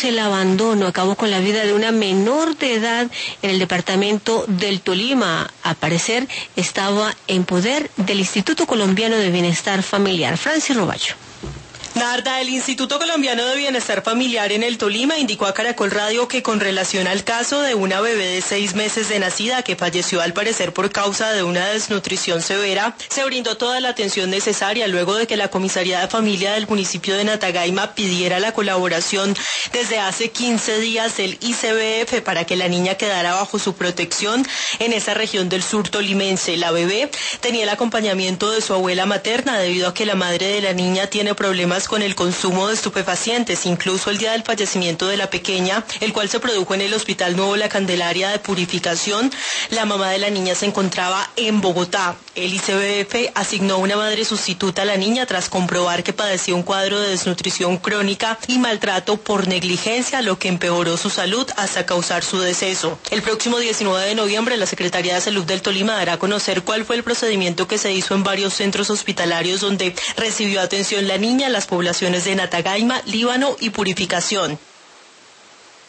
el abandono acabó con la vida de una menor de edad en el departamento del Tolima. Al parecer estaba en poder del Instituto Colombiano de Bienestar Familiar. Francis Roballo. Narda, el Instituto Colombiano de Bienestar Familiar en el Tolima indicó a Caracol Radio que con relación al caso de una bebé de 6 meses de nacida que falleció al parecer por causa de una desnutrición severa, se brindó toda la atención necesaria luego de que la Comisaría de Familia del municipio de Natagaima pidiera la colaboración desde hace 15 días del ICBF para que la niña quedara bajo su protección en esa región del sur tolimense. La bebé tenía el acompañamiento de su abuela materna debido a que la madre de la niña tiene problemas con el consumo de estupefacientes, incluso el día del fallecimiento de la pequeña, el cual se produjo en el Hospital Nuevo La Candelaria de Purificación. La mamá de la niña se encontraba en Bogotá. El ICBF asignó una madre sustituta a la niña tras comprobar que padecía un cuadro de desnutrición crónica y maltrato por negligencia, lo que empeoró su salud hasta causar su deceso. El próximo 19 de noviembre, la Secretaría de Salud del Tolima dará a conocer cuál fue el procedimiento que se hizo en varios centros hospitalarios donde recibió atención la niña, las poblaciones de Natagaima, Líbano y Purificación.